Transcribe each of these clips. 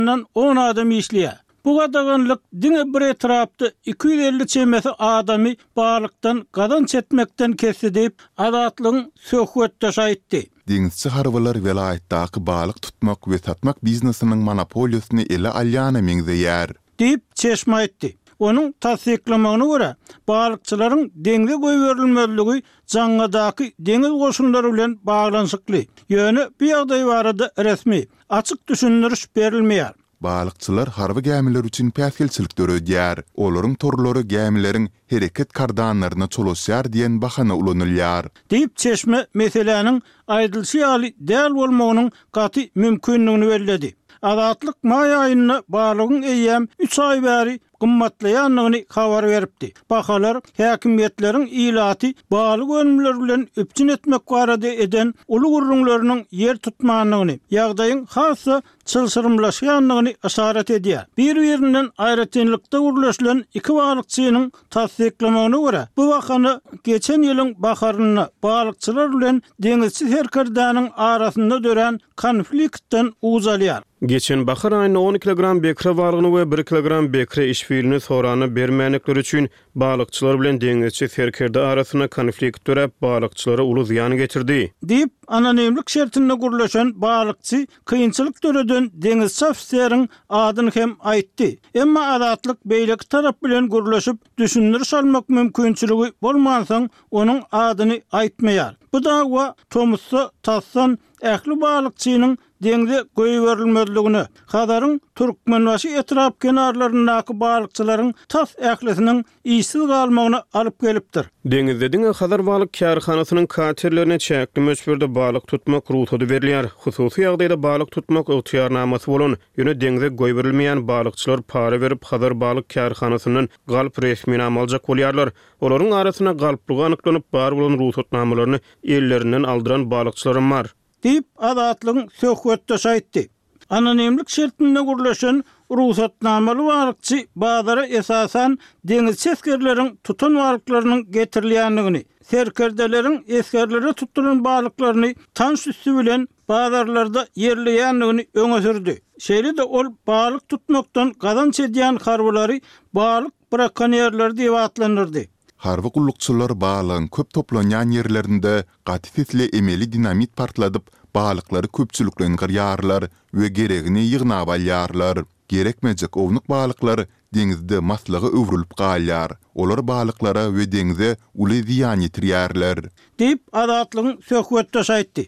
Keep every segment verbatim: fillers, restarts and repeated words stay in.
on adam işliyor. Bu gadaganlyk diňe bir etrapda iki yüz elli çemesi adamy balıktan gadan çetmekten kesip adatlygyň söhbetde şaýtdy. Deňizçi harbalar welaýetdaky balyk tutmak we satmak biznesiniň monopoliýasyny ele alýana meňzeýär. Diýip çeşme aýtdy. Onun tasdiklamagyna görä, balıkçylaryň deňze goýberilmezligi jaňadaky deňiz goşunlary bilen baglanşykly. Ýöne bu ýagdaý barada resmi, açyk düşündiriş berilmeýär. Balıkçılar harby gämiler üçin päsgelçilik döredýär. Olaryň torlary gämileriň hereket kardanlaryna çolaşýar diýen bahana ulanylýar. Diýip çeşme meseleniň aýdylşy ýaly däl bolmagynyň gaty mümkinligini bellädi. Adatlyk may aýyna balygyň eýem üç ay bäri gymmatlaýanlygyny habar beripdi. Bahalar häkimiýetleriň ilaty balyk ölümleri bilen öpçün etmek barada eden uly gurrunlarynyň yer tutmanlygyny, ýagdaýyň hassa çylşyrymlaşýanlygyny aşarat edýär. Bir-birinden aýratynlykda gurulýan iki balykçynyň tasdiklamagyna görä, bu wakany geçen ýylyň baharyna balykçylar bilen deňizçi herkerdanyň arasynda dören konfliktden uzalýar. Geçen bahar aýyna on kilogram bekre barlygyny we bir kilogram bekre işfiilini sorany bermänlikleri üçin balykçylar bilen deňizçi herkerde arasyna konflikt dörep balykçylara uly ziýan getirdi. Diýip anonimlik şertinde gurulýan balykçy kynçylyk döreden deňizçi ofiseriň adyny hem aýtdy. Emma adatlyk beýleki tarap bilen gurulýyp düşündiriş almak mümkinçiligi bolmansaň onuň adyny aýtmaýar. Bu dawa Tomussa Tassan ähli balykçynyň deňze goýberilmezligini, hadaryň Türkmenbaşy etrap kenarlaryndaky balykçylaryň tas ählisiniň işsiz galmagyna alyp gelipdir. Deňizde diňe hadar balyk kärhanasynyň katerlerine çäkli möçberde balyk tutmak ruhsatı berilýär. Hususy ýagdaýda balyk tutmak ygtyýarnamasy bolan, ýöne deňze goýberilmeýän balykçylar para berip hadar balyk kärhanasynyň galp resmini amaljak bolýarlar. Olaryň arasyna galplygy anyklanyp bar bolan ruhsatnamalaryny ellerinden aldyran balykçylar bar. Diýip adatlygyň söhbetde şaýtdy. Anonimlik şertinde gurulýan ruhsatnamaly balıkçy bazara esasan deňiz çeskerleriň tutan balyklarynyň getirilýänligini, serkerdeleriň eskerlere tutulan balyklaryny tanş üstü bilen bazarlarda ýerleýänligini öňe sürdi. Şeýle-de ol balyk tutmakdan gadan çedýän harbalary balyk brakonyerleri diýip atlanyrdy. Harby gullukçylar balygyň köp toplanýan ýerlerinde gaty emeli dinamit partladyp balyklary köpçülikden gyrýarlar we geregini ýygnap alýarlar. Gerekmejek ownyk balyklary deňizde maslagy öwrülüp galýar. Olar balyklara we deňize uly ziýan ýetirýärler. Diýip adatlygyň söhbetde şaýtdy.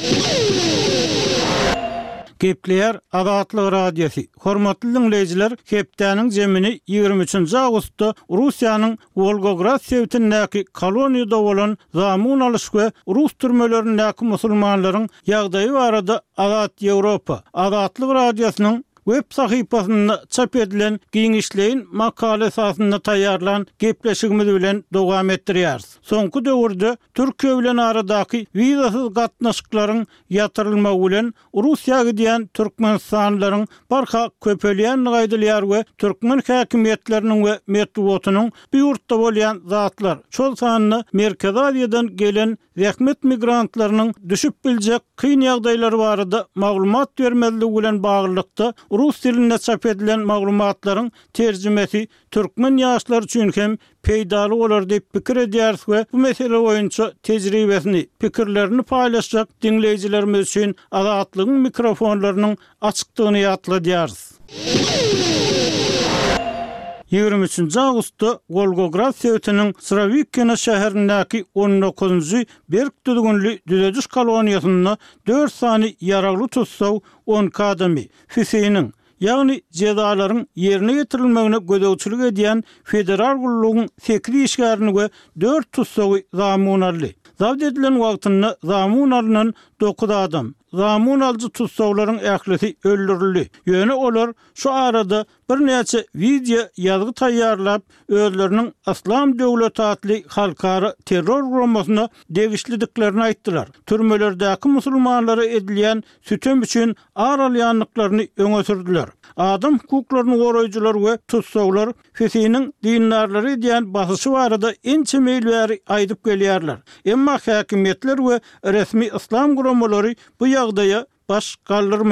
Kepler Adatlyk radiosu. Hormatly dinleyijiler, Kepdäniň jemini ýygrimi üçinji awgustda Russiýanyň Volgograd şeýtindäki koloniýada bolan zamun alyş we rus türmelerindäki musulmanlaryň ýagdaýy barada Adat Ýewropa Adatlyk radiosynyň web sahypasynda çap edilen giňişleýin makale esasynda taýýarlan gepleşigimiz bilen dowam etdirýäris. Soňky döwürde Türkiýe bilen aradaky wizasyz gatnaşyklaryň ýatyrylmagy bilen Russiýaga giden Türkmenistanlaryň barha köpelýän gaýdylýar we türkmen häkimiýetleriniň we metbuatynyň bu ýurtda bolýan zatlar şol sanyny Merkezi Aziýadan gelen zähmet migrantlarynyň düşüp biljek kyn ýagdaýlary barada maglumat bermezligi bilen baglykda Rus dilinde çap edilen maglumatlaryň terjimesi türkmen ýaşlar üçin hem peýdaly bolar diýip pikir edýäris we bu mesele boýunça tejribesini, pikirlerini paýlaşjak dinleyijilerimiz üçin Adatlygyň mikrofonlarynyň açykdygyny ýatladýarys. ýygrimi üçinji awgustda Volgograd şeýtiniň Sravikina şäherindäki on dokuzunji berk düzgünli düzediş koloniýasynda dört sany ýaragly tutsaw on kadamy Füseyniň ýagny jezalaryň ýerine getirilmegine gödäwçilik edýän federal gullugyň sekiz işgärini we dört tutsawy zamun aldy. Zawd edilen wagtynda zamun alynan dokuz adam zamun alıcı tutsawlaryň ählisi öldürildi. Ýöne olar şu arada bir näçe video ýazgy taýýarlap özleriniň Islam döwleti atly halkara terror guramasyna degişlidiklerini aýtdylar. Türmelerdäki musulmanlara edilýän sütüm üçin aralýanlyklaryny öňe sürdiler. Adam hukuklaryny goraýjylar we tutsawlar Füseyniň dindarlary diýen basyşy barada ençe meýilbäri aýdyp gelýärler. Emma häkimiýetler we resmi Islam guramalary bu ýagdaýa baş galdyrmaýar.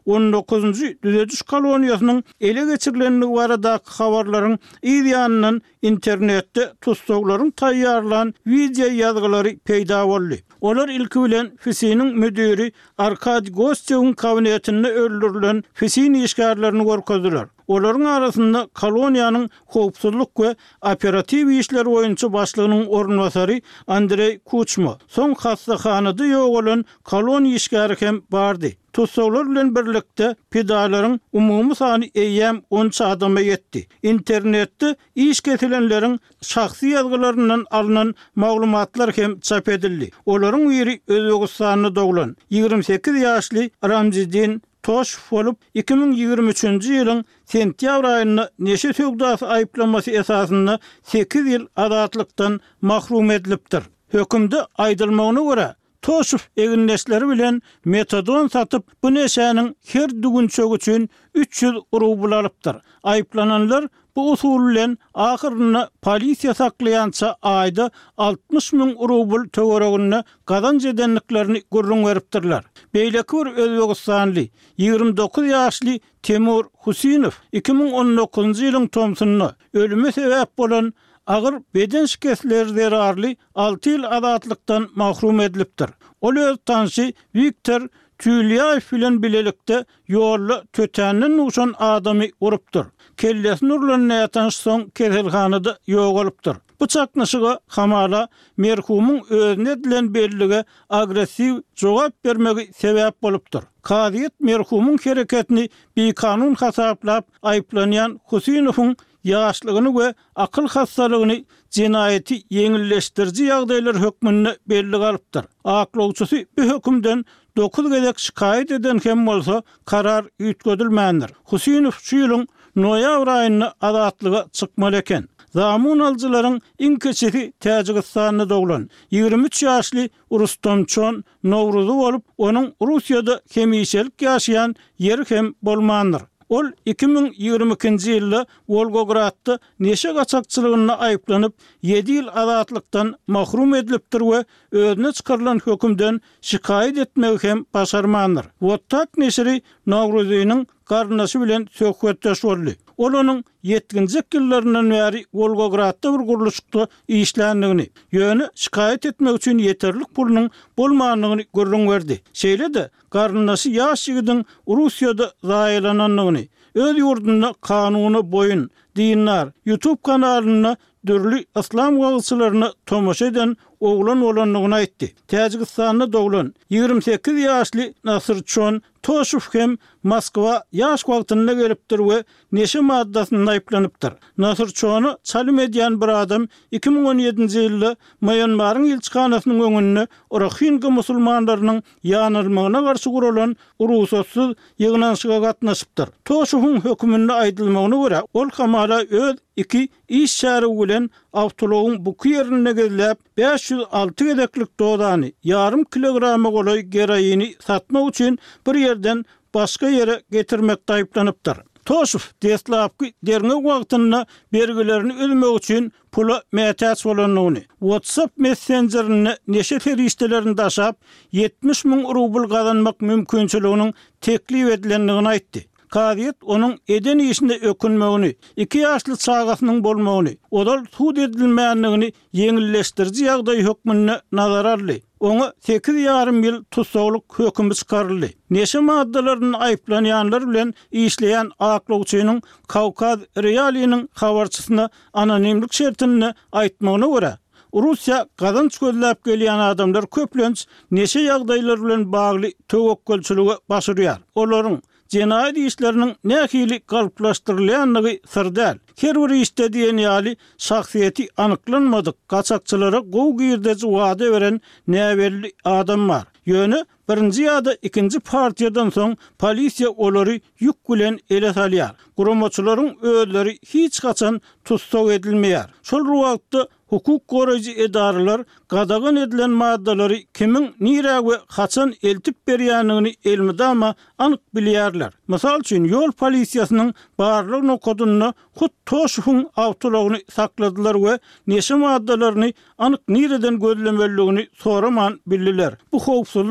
on dokuzunjy düzediş koloniýasynyň ele geçirilenligi barada habarlaryň ýanyndan internetde tutsaglaryň taýýarlan video ýazgylary peýda boldy. Olar ilki bilen Fisiniň müdiri Arkady Gostyewiň kabinetinde öldürilen Fisin işgärlerini gorkadylar. Olaryň arasynda koloniýanyň howpsuzlyk we operativ işler boýunça başlygynyň ornwasary Andrey Kuchma, soň hastahanada ýok bolan koloniýa işgäri hem bardy. Tutsaglar bilen birlikde pedalaryň umumy sany eýem on adama ýetdi. Internetde iş kesilenleriň şahsy ýazgylaryndan alynan maglumatlar hem çap edildi. Olaryň biri Özbegistanda doglan ýigirme sekiz ýaşly Ramzidin Toş bolup iki bin ýigirme üçinji ýylyň sentýabr aýynda neşe sögdasy aýplamasy esasynda sekiz ýyl azatlykdan mahrum edilipdir. Hökümde aýdylmagyna görä Toşuf eginleşleri bilen metadon satyp bu neşäniň her dügünçök üçin üç yüz rubl alypdyr. Aýplananlar bu usul bilen ahyrynda polisiýa saklaýança aýda altmış ming rubl töweregine gazanç edenliklerini gurrun beripdirler. Beýleki bir Özbegistanly ýigirme dokuz ýaşly Temur Husinow iki bin on dokuzunjy ýylyň Tomsunyna ölüme sebäp bolan agyr beden şikestleri zerarly altı ýyl azatlykdan mahrum edilipdir. Ol öz tanşy Viktor Tüliýaew bilen bilelikde ýolly tötänden uşan adamy urupdyr. Kellesini urlan näýatan soň keselhanada ýok bolupdyr. Bu çaknaşyga hamala merhumyň özüne edilen bellige agressiw jogap bermegi sebäp bolupdyr. Kadyet merhumyň hereketini bekanun hasaplap aýplanýan Husinowyň ýaşlygyny we akyl hassalygyny jinayeti ýeňilleşdirji ýagdaýlar hökmünde belli galypdyr. Aklawçysy bu hökümden dokuz gezek şikayet eden hem bolsa karar ýetgedilmändir. Husinow şu ýylyň noýabr aýynda azatlyga çykmaly eken. Zamun aljylaryň iň keçisi Täjikistanda doglan ýigirme üç ýaşly Rustomçon Nowruzy bolup, onuň Russiýada hemişelik ýaşaýan ýeri hem bolmandyr. Ol iki bin ýigirme ikinji ýylda Volgogradda neşe gaçakçylygyna aýplanyp ýedi ýyl azatlykdan mahrum edilipdir we özüne çykarylan hökümden şikayet etmek hem başarmandyr. Wottak neşri Nowruzynyň garnaşy bilen söhbetdeş boldy. Ol onuň yetmişinji ýyllaryndan bäri Volgogradda bir guruluşda işländigini, ýöne şikayet etmek üçin ýeterlik pulunyň bolmandygyny görüň berdi. Şeýle de garnaşy ýaş ýigitiň Russiýada zaýlananlygyny, öz ýurdunda kanuny boyun, dinler, YouTube kanalyna dürli islam gaýçylaryny tomaşa eden oglan bolanlygyny aýtdy. Täjikistanda doglan ýigirme sekiz ýaşly Nasyrçon Toşuf hem Moskwa ýaş wagtynda gelipdir we neşe maddasyna aýplanypdyr. Nasyrçony çalym edýän bir adam iki bin on ýedinji ýylda Myanmaryň elçixanasynyň öňünde Rohingya musulmanlarynyň ýanylmagyna garşy gurulan uruşsatsız ýygnanşyga gatnaşypdyr. Toşuwyň höküminde aýdylmagyna görä, ol hamala öz iki iş şäheri bilen awtologyň bu ýerine gelip beş yüz alty gedeklik dodany yarım kilograma goloy geroini satmak üçin bir ýerden başga ýere getirmekde aýplanypdyr. Toşuf deslapky derňe wagtynda bergilerini ödmek üçin pula mätäç bolanlygyny, WhatsApp messengerini neşe feriştelerini daşap yetmiş ming rubl gazanmak mümkinçiliginiň teklip edilenligini aýtdy. Kadyet onun eden işinde ökünmegini, iki ýaşly çagasynyň bolmagyny, odal suud edilmänligini ýeňilleşdirji ýagdaý hökmüne nazar aldy. Oňa sekiz ýarym ýyl tutsaglyk hökümi çykaryldy. Neşe maddalaryny aýplanýanlar bilen işleýän aklawçynyň Kawkaz Realiýanyň habarçysyna anonimlik şertini aýtmagyna görä, Russiýa gazanç gözläp gelýän adamlar köplenç neşe ýagdaýlar bilen bagly töwekkülçiligi başarýar. Olaryň Cenayet işlerinin nähili galyplaşdyrylýanlygy sırdal. Her bir işte diýen ýaly şahsiýeti anyklanmadyk gaçakçylara gow girdeji wada beren näwelli adam bar. Ýöne birinji ýa-da ikinji partiýadan soň polisiýa olary ýük bilen ele salýar. Guramaçylaryň özleri hiç gaçan tutsag edilmeýär. Şol wagtda hukuk goraýjy edaralar gadagan edilen maddalary kimin nirä we haçan eltip berýänligini elmidama anyk bilýärler. Mysal üçin ýol polisiýasynyň barlyk nokodyny hut Toşuwyň awtologyny sakladylar we neşe maddalaryny anyk nireden gözlemeligini soraman bildiler. Bu howpsuzlyk güýçleri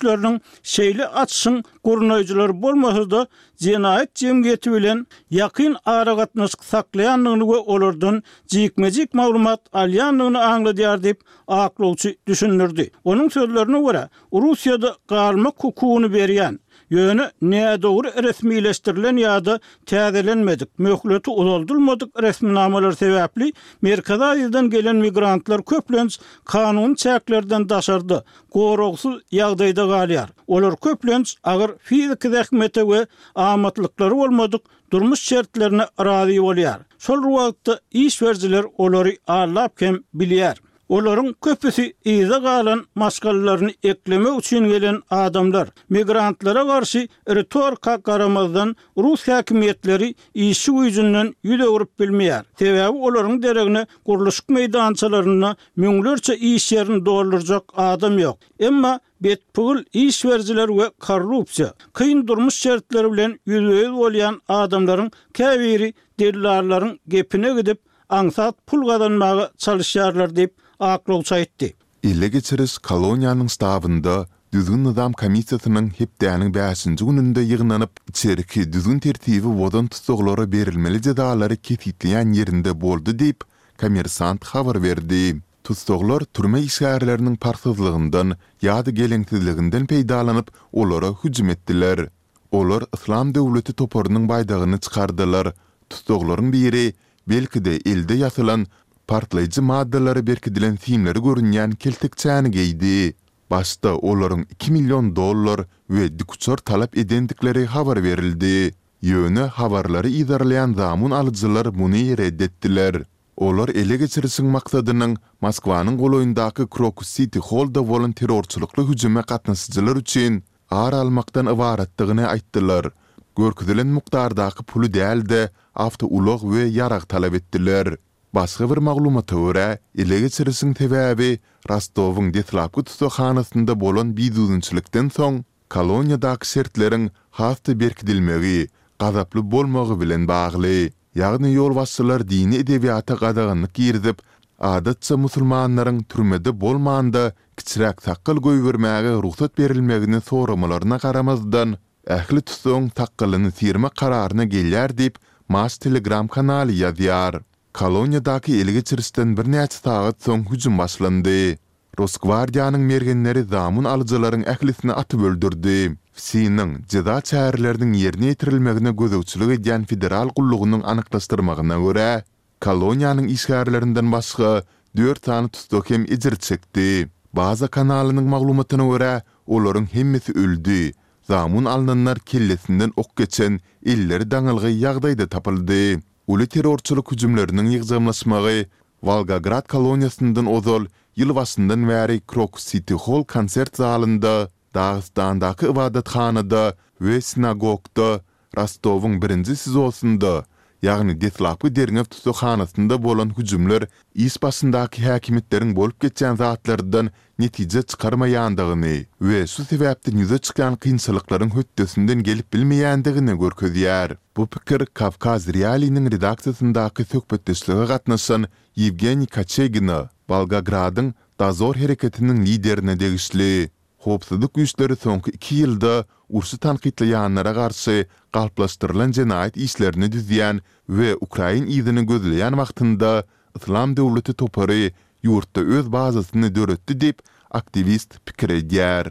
güýçleriniň şeýle açyşyň gurunajylary bolmasa-da jenaýat jemgyýeti bilen ýakyn aragatnaşyk saklaýanlygyny we olardan jikmejik maglumat alýanlygyny aňladýar diýip aklawçy düşünürdi. Onuň sözlerine görä, Russiýada galmak hukugyny berýän ýöne näde dogry resmileşdirilen ýa-da täzelenmedik, möhleti uzaldylmadyk resminamalar sebäpli Merkez Aziýadan gelen migrantlar köplenç kanun çäklerden daşardy, gorogsuz ýagdaýda galýar. Olar köplenç agyr fizik zähmete we amatlykları bolmadyk durmuş şertlerine razy bolýar. Şol wagtda iş berjiler olary allap hem bilýär. Olaryň köpüsi iýze galan maşgallaryny eklemek üçin gelen adamlar. Migrantlara garşy retorika garamazdan Rus häkimetleri işi güýjünden ýüze urup bilmeýär. Sebäbi olaryň deregine guruluşyk meýdançalaryna müňlerçe iş ýerini doldurjak adam ýok. Emma betpul iş berjiler we korrupsiýa, kyn durmuş şertleri bilen ýüze bolýan adamlaryň käbiri dellallaryň gepine gidip aňsat pul gazanmagy çalışýarlar diýip aklawçy aýtdy. Ele geçiriş koloniýanyň stabynda düzgün nizam komissiýasynyň hepdäniň beşinji gününde ýygnanyp içeriki düzgün tertibi wodan tutsaglary berilmeli jazalary kesitleýän ýerinde boldy diýip Kommersant habar berdi. Tutsaglar türme işgärleriniň parsyzlygyndan ýa-da geleňsizliginden peýdalanyp olara hüjüm etdiler. Olar İslam döwleti toparynyň baýdagyny çykardylar. Tutsaglaryň biri belki-de elde ýasylan partlayıcı maddelere berkidilen filmleri görünýän keltekçäni geydi. Başta olaryň iki milyon dollar we dikuçor talap edendikleri habar verildi. Ýöne habarlary idarlayan zamun alıcılar muny reddetdiler. Olar ele geçirişiň maksadynyň Moskwanyň goloýundaky Crocus City Hall'da bolan terrorçulukly hüjüme gatnaşyjylar üçin ar almakdan ibaratdygyny aýtdylar. Görküdilen mukdardaky puly däl-de awtoulog we ýarag talap etdiler. Başga bir maglumata görä, ele geçirişiň sebäbi Rostowyň detlapky tutsaxanasynda bolan biýdüzünçilikden soň koloniýadaky şertleriň hafta berkidilmegi, gazaply bolmagy bilen bagly. Ýagny ýol başçylar dini edebiýata gadagynyk girdip, adatça musulmanlaryň türmede bolmanda kiçiräk taqqal goýbermäge ruhsat berilmegini soramalaryna garamazdan ähli tutsaň taqqalyny sirme kararyna gelýär diýip Mas Telegram kanaly ýazýar. Koloniýadaky ele geçirişden bir näçe sagat soň hüjüm başlandy. Rosgwardiýanyň mergenleri zamun alyjylaryň ählisini atyp öldürdi. Siniň jaza çäherleriniň ýerine ýetirilmegine gözegçilik edýän federal gullugynyň anyklaşdyrmagyna görä, koloniýanyň işgärlerinden başga dört tany tutsak hem ejir çekdi. Baza kanalynyň maglumatyna görä, olaryň hemmesi öldü. Zamun alnanlar kellesinden ok geçen elleri daňylygy ýagdaýda tapyldy. Uly terrorçuluk hüjümleriniň ýygzamlaşmagy Volgograd koloniýasyndan ozal ýyl başyndan bäri Crocus City Hall konsert zalynda, Dağıstandaky ibadathanada we sinagogda, Rostowyň birinji sizosunda, ýagny detlapy derňew tutsaxanasynda bolan hüjümler is başyndaky häkimetleriň bolup geçen zatlardan netije çykarmaýandygyny we şu sebäpden ýüze çykan kynçylyklaryň hötdesinden gelip bilmeýändigini görkezýär. Bu pikir Kavkaz Realiýanyň redaksiýasyndaky söhbetdeşlige gatnaşan Yevgeniy Kachegina, Volgogradyň Dazor hereketiniň liderine degişli. Hopsuzlyk güýçleri soňky iki ýylda ursy tanqidleýänlere garşy galplaşdyrylan jenaýat işlerini düzýän we Ukraina ýygyny gözleýän wagtynda İslam döwleti topary ýurtda öz bazasyny döretdi diýip aktivist pikir edýär.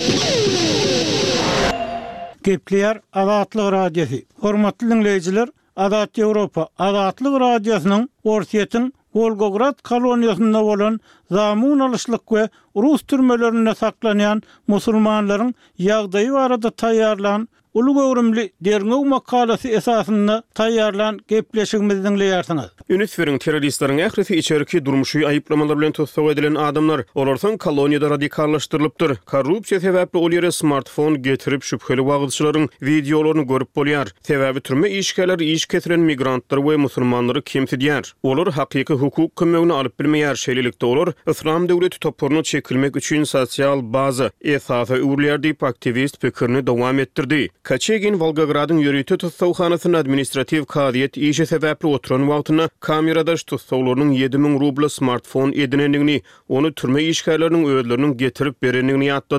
Gepleýär Azatlyk radiosi. Hormatly dinleýijiler, Azat Ýewropa Azatlyk radiosynyň Orsiýetiň Volgograd koloniýasynda bolan zamun alyşlyk we Rus türmelerinde saklanýan musulmanlaryň ýagdaýy barada taýýarlan uly göwrümli derňew makalasy esasynda taýýarlan gepleşigimizi dinleýärsiňiz. Üniversiteniň terroristleriň ährisi içeriki durmuşy aýyplamalar bilen tutsak edilen adamlar olardan koloniýada radikallaşdyrylypdyr. Korrupsiýa sebäpli ol ýere smartfon getirip şüpheli wagtçylaryň videolaryny görüp bolýar. Sebäbi türme işgärler iş ketiren migrantlar we musulmanlary kemsidýär. Olar hakyky hukuk kömegini alyp bilmeýär. Şeýlelikde olar İslam döwleti toparyny çekilmek üçin sosial baza esasa öwrülýär diýip aktivist pikirini dowam etdirdi. Kachegin Volgogradyň ýörüýte tutsaxanasynyň administrativ kadiýet işe sebäpli oturan wagtyna kameradaş tutsaglarynyň ýedi miň rubla smartfon edinendigini, onu türme işgärleriniň öýdleriniň getirip berendigini ýatdy.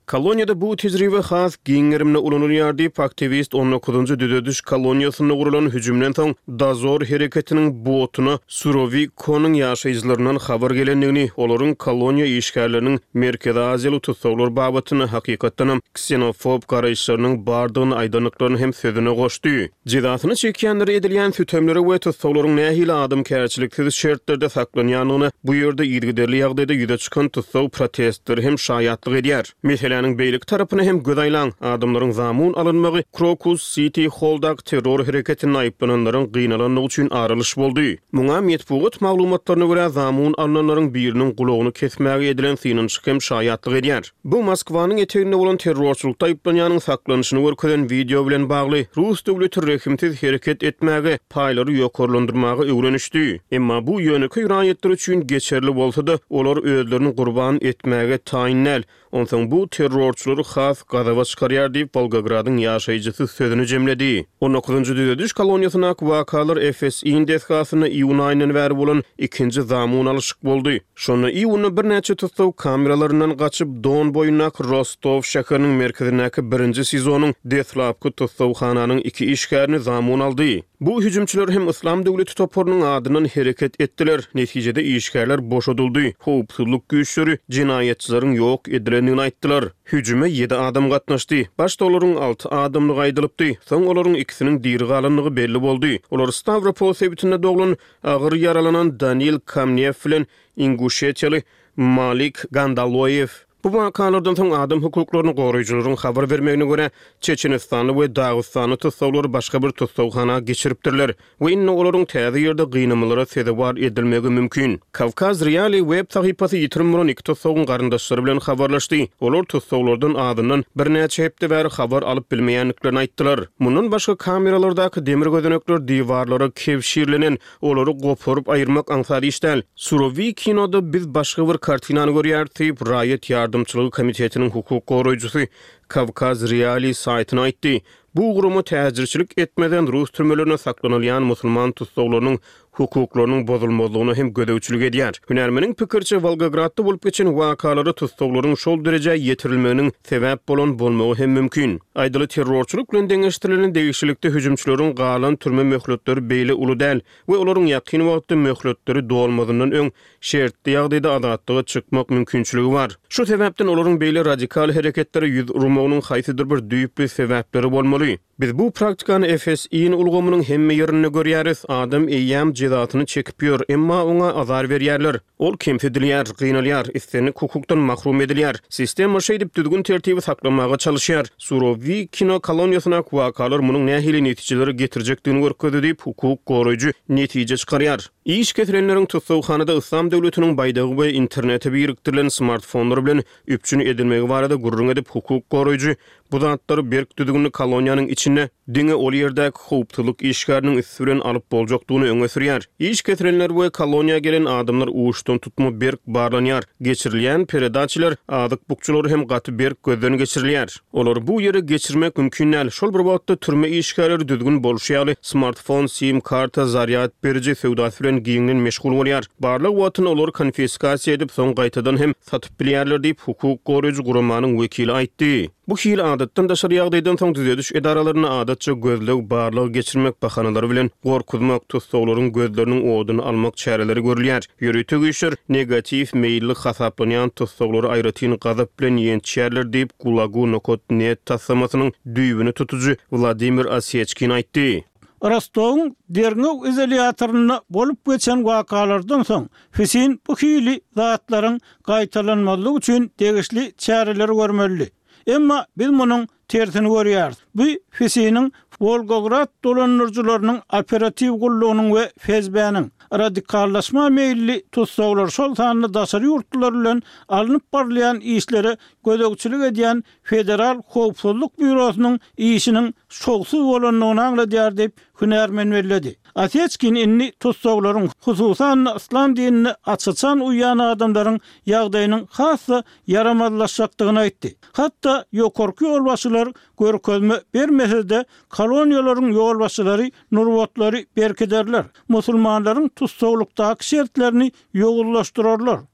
Koloniyada bu tecrübe has giňerimne ulanýar diýip aktivist on dokuzunçy düdediş koloniýasyna gurulan hüjümden soň Dazor hereketiniň botuna Surovi konuň ýaşaýjylaryndan habar gelendigini, olaryň koloniýa işgärleriniň Merkezi Aziýaly tutsaglar babatyny hakykatdan ksenofob garaýşlarynyň bardygyny aýdanyklaryny hem sözüne goşdy. Jidatyny çekýänleri edilýän sütemleri we tutsaglaryň nähili adamkärçiliksiz şertlerde saklanýanyny, bu ýerde ýergiderli ýagdaýda ýüze çykan tutsag protestleri hem şaýatlyk edýär. Meselen beylik tarapyna hem gödaýlan adamlaryň zamun alynmagy Crocus City Hall'dak terror hereketine aýplananlaryň gynalanyny üçin aralyş boldy. Muňa metbuat maglumatlaryna görä zamun alynanlaryň biriniň gulagyny kesmäge edilen synynçyk hem şaýatlyk edýär. Bu Moskwanyň eteginde bolan terrorçylykda aýplanyanyň saklanyşyny görkezen video bilen bagly Rus döwleti rehimsiz hereket etmäge, paýlary ýokarlandyrmagy öwrenişdi. Emma bu ýöneki ýuraýetler üçin geçerli bolsa-da, olar özlerini gurban etmäge taýinlel. Onsoň bu terrorçulary has gadawa çykarýar diýip Volgogradyň ýaşaýjysy sözüni jemledi. on dokuzunçy düdediş koloniýasyna wakalar F S I deskasyna iýun aýynyň bäri bolan ikinji zamun alyşyk boldy. Şonu iýuny bir näçe tutsaw kameralaryndan gaçyp Don boýunak Rostov şäheriniň merkezindäki birinji sezonyň deslapky tutsawxananyň iki işgärini zamun aldy. Bu hüjümçiler hem İslam döwleti toporunyň adynyň hereket etdiler. Netijede işgärler boşadyldy. Howpsuzlyk güýçleri jinaýetçilerin ýok edilenini aýtdylar. Hüjüme yedi adam gatnaşdy. Başda olaryň alty adamlyk aýdylypdy. Soň olaryň ikisiniň diri galynlygy belli boldy. Olar Stavropol sebitinde doglan agyr yaralanan Daniel Kamnev bilen Ingushetiýaly Malik Gandaloyev. Bu wakalardan soň adam hukuklaryny goraýjylaryň habar bermegine görä Çeçenistany we Dagystany tutsaglar başga bir tutsawxana geçiripdirler we inne olaryň täze ýerde gynamalara sebäp edilmegi mümkin. Kavkaz Reali web sahypasy ýitirimden iki tutsawgyň garyndaşlary bilen habarlaşdy. Olar tutsawlardan adyndan bir näçe hepde bäri habar alyp bilmeýänliklerini aýtdylar. Mundan başga kameralardaky demir gözenekler diwarlara kevşirlenen, olary goparyp aýyrmak aňsary işdäl. Surovi kinoda biz başga bir kartinany görýär diýip Raýat Yardımçılığı Komitetinin hukuk goraýjysy Kavkaz Reali saytyna aýtdy. Bu gurumy täzirçilik etmeden Rus türmelerine saklanylýan musulman tutsawlarynyň hukuklarynyň bozulmalygyny hem gödäwçilik edýär. Hünärmeniň pikirçe Volgogradda bolup geçen wakalary tutsawlaryň şol derejä ýetirilmeginiň sebäp bolan bolmagy hem mümkin. Aýdyly terrorçylyk bilen deňeşdirilen degişlikde hüjümçileriň galan türme möhletleri beýle uly däl we olaryň ýakyn wagtda möhletleri dolmadyndan öň şertli ýagdaýda adatlyga çykmak mümkinçiligi bar. Şu sebäpden olaryň beýle radikal hereketlere ýüz urmagynyň haýsydyr bir düýpli sebäpleri bolmaly. Biz bu praktikany F S I'nin ulgamynyň hemme ýerinde görýäris. Adam eýýäm jezatyny çekip ýör, emma oňa azar berýärler. Ol kemsedilýär, gynalýar, isteni hukukdan mahrum edilýär. Sistem şeýdip düzgün tertibi saklamaga çalışýar. Surovi kino koloniýasyna wakalar munyň nähili netijeleri getirjekdigini görkezdi diýip hukuk goraýjy netije çykarýar. İş getirenleriň tutsawxanada İslam döwletiniň baýdagy we internete birikdirilen smartfonlar bilen üpçüni edilmegi barada gurrun edip hukuk goraýjy bu zatlary berk düzgünli koloniýanyň içinde diňe ol ýerdäki howpsuzlyk işgäriniň üstüren alyp boljakdygyny öňe sürýär. İş getirenler we koloniýa gelen adamlar uçdan tutma berk barlanýar. Geçirilýän peredaçylar, adyk bukçulary hem gaty berk gözden geçirilýär. Olar bu ýere geçirmek mümkin näl. Şol bir wagtda türme işgärleri düzgün bolşýaly smartfon, sim karta, zaryat berici sewdasy bilen giňden meşgul bolýar. Barlyk wagtyny olar konfiskasiýa edip soň gaýtadan hem satyp bilýärler diýip hukuk goraýjy guramanyň wekili aýtdy. Bu hil adatdan daşary ýagdaýdan soň düzediş edaralaryny adatça gözleg barlygy geçirmek bahanalary bilen gorkuzmak tutsawlaryň gözleriniň oduny almak çäreleri görülýär. Ýürütü güýçler negativ meýilli hasaplanýan tutsawlary aýratyn gazap bilen ýençärler diýip Gulagu Nokot net tasamasynyň düýbüni tutujy Vladimir Asyechkin aýtdy. Rostov'un Dernew izolýatoryna bolup geçen wakalardan soň Fisin bu hili zatlaryň gaýtalanmalygy üçin degişli çäreler görmeli. Emma biz munyň tersini görýäris. Bu Fisiniň Volgograd dolanyrjylarynyň operativ gullugynyň we F S B'niň radikallaşma meýilli tutsawlar şol sanyny daşary ýurtlar bilen alınıp barlayan işleri gödäwçilik edýän Federal Howpsuzlyk Bürosynyň işiniň şogsuz bolanlygyny aňladýar diýip hünärmen berledi. Asyechkin inni tutsawlaryň hususan İslam dinini açyçan uýan adamlaryň ýagdaýynyň hasy yaramazlaşjakdygyny aýtdy. Hatda ýokarky ýolbaşçylar görkezme bermese-de koloniýalaryň ýolbaşçylary, nurwatlary berkederler. Musulmanlaryň tutsawlykdaky şertlerini ýogullaşdyrarlar.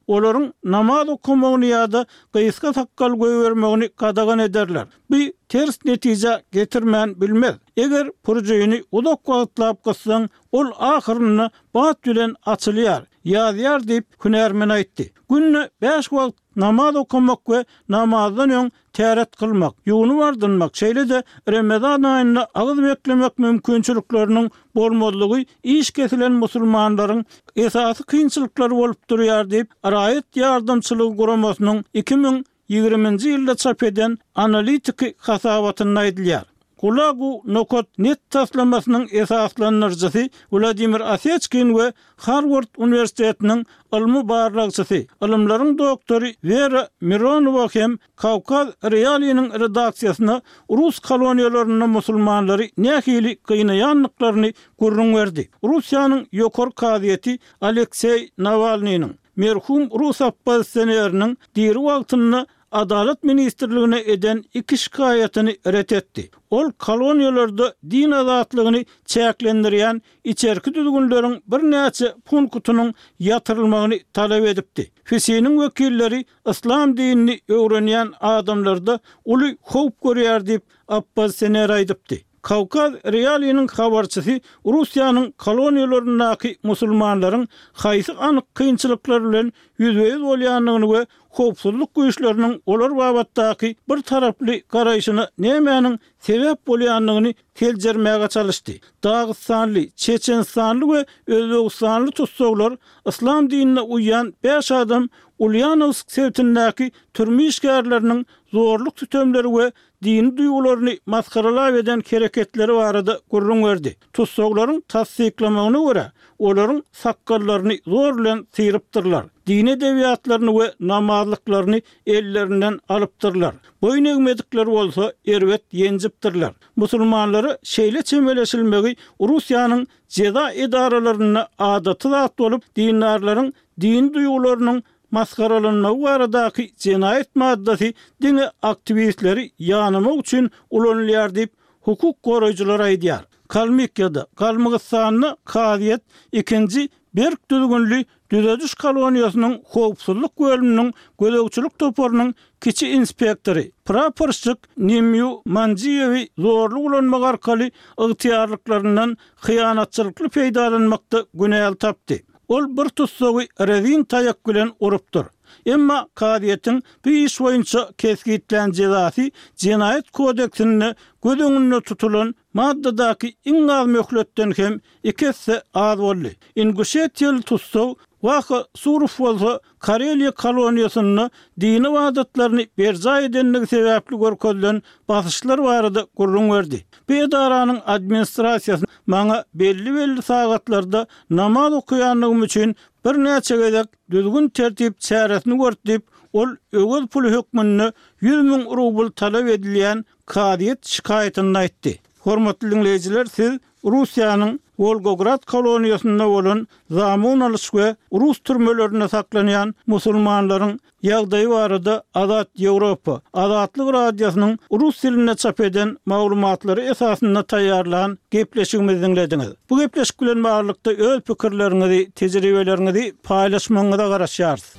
olaryň namaz okumagyny ýa-da gyýyska takkal goýbermegini gadagan ederler. Bu ters netije getirmän bilmez. Eger projeyini udak wagtlap gyssaň, ol ahyryny bat bilen açylýar, ýazýar diýip hünärmen aýtdy. Günne beş wagt namaz okumak we namazdan öň täret kılmak, ýuwuny bardyrmak, şeýle de Ramazan aýyna agyz beklemek mümkinçilikleriniň bolmadygy iş kesilen musulmanlaryň esasy kynçylyklary bolup durýar diýip Arayet ýardamçylygy guramasynyň iki ming ýigriminji ýylda çap eden analitiki hasabatyny aýdylýar. Kulagu nokot net taslamasynyň esaslanyrjysy Vladimir Asechkin we Harvard Universitetiniň ilmi barlagçysy, ilimlaryň doktory Vera Mironova hem Kavkaz Realiýanyň redaksiýasyna Rus koloniýalarynyň musulmanlary nähili gynaýanlyklaryny gurrun berdi. Russiýanyň ýokary kaziýeti Aleksey Navalnyň merhum Rus oppositsioneriniň diri wagtyny Adalet Ministrligine eden iki şikayatyny ret etdi. Ol koloniýalarda din azatlygyny çäklendirýän içerki düzgünleriň bir näçe punkutynyň ýatyrylmagyny talap edipdi. Fisiniň wekilleri islam dinini öwrenýän adamlarda uly howp görýär diýip oppositsioner aýdypdy. Kavkaz Realiýanyň habarçysy Russiýanyň koloniýalaryndaky musulmanlaryň haýsy anyk kynçylyklar bilen ýüzbeýiz bolýanlygyny we howpsuzlyk güýçleriniň olar babatdaky bir taraply garaýşyny nämeňiň sebäp bolýanlygyny teljermäge çalışdy. Dagystanly, Çeçenstanly we Özbegistanly tutsaglar islam dinine uýan beş adam Ulyanovsk sewtindäki türmi işgärleriniň zorluk tütemleri we dini duýgularyny maskaralap eden hereketleri barada gurrun berdi. Tutsaglaryň tasdiklamagyna görä, olaryň sakkallaryny zor bilen syrypdyrlar. Dini edebiýatlaryny we namazlyklaryny ellerinden alypdyrlar. Boyun egmedikleri bolsa erwet ýenjipdirler. Musulmanlary şeýle çemeleşilmegi Russiýanyň jeda edaralaryna adaty zat bolup, dinarlaryň din duýgularynyň maskaralanmagy baradaky jinayet maddasy dini aktivistleri ýanymak üçin ulanylýar diýip hukuk goraýjylar aýdýar. Kalmykyada, Kalmygystanly kaziýet ikinji berk düzgünli düzediş koloniýasynyň howpsuzlyk bölüminiň gözegçilik toparynyň kiçi inspektory praporçyk Nemyu Manjiyewi zorluk ulanmak arkaly ygtyýarlyklaryndan hyýanatçylykly peýdalanmakda günäl tapdy. Ol bir tutsagy rezin taýak bilen urupdyr. Emma kaziýetiň bu iş boýunça kesgitlen jezasy Jinayet kodeksinde göz öňünde tutulan maddadaky iň az möhletden hem ikisi az boldy. Inguşetiýaly tutsag Waha Suruf bolsa Kareliýa koloniýasyny dini wadatlaryny berja edenligi sebäpli görkezlen basyşlar barada gurrun berdi. Bu edaranyň administrasiýasy maňa belli-belli sagatlarda namaz okuýanlygym üçin bir näçe gezek düzgün tertip çäresini görtip, ol öwel pul hökmünde yüz miň rubl talap edilýän kaziýet şikaýatyny aýtdy. Hormatly dinleýijiler, siz Russiýanyň Volgograd koloniýasynda bolan zamun alyş we Rus türmelerinde saklanýan musulmanlaryň ýagdaýy barada Azat Ýewropa, Azatlyk radiosynyň Rus diline çap eden maglumatlary esasynda taýýarlanan gepleşigimizi dinlediňiz. Bu gepleşik bilen baglanykda öz pikirleriňizi, tejribeleriňizi paýlaşmaňyza garaşýarys.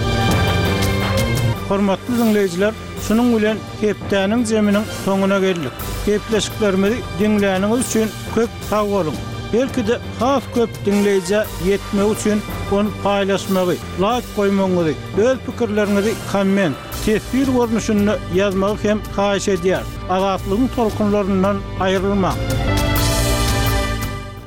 Hormatly dinleýijiler, şunun bilen hepdäniň jeminiň soňuna geldik. Gepleşiklerimizi dinläniňiz üçin köp sag bolun. Belki de has köp dinleýije ýetmek üçin onu paýlaşmagy, like goýmagy, öz pikirleriňizi komment, tesbir görnüşinde ýazmagy hem haýyş edýär. Azatlygyň tolkunlaryndan aýrylmak.